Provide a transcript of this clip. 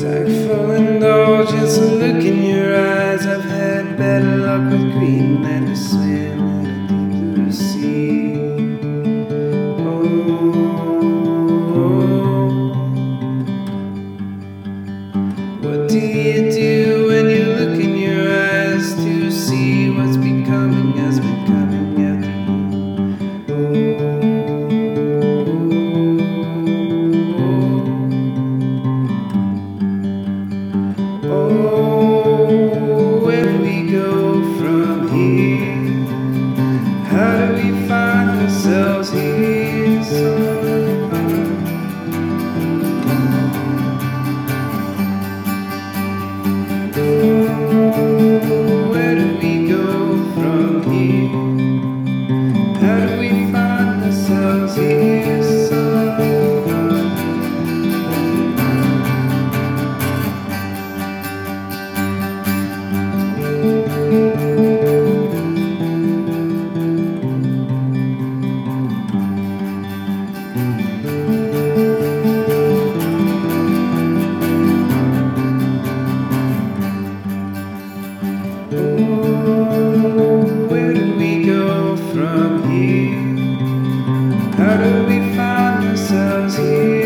Back full indulgence, a look in your eyes. I've had better luck with Greenland to swim in a deep blue sea. What do you do when you look in your eyes to see what's becoming has been coming after you? Oh, where do we go from here? How do we find ourselves here? Where do we go from here? How do we find ourselves here, son? Where do we go from here? How do we find ourselves here?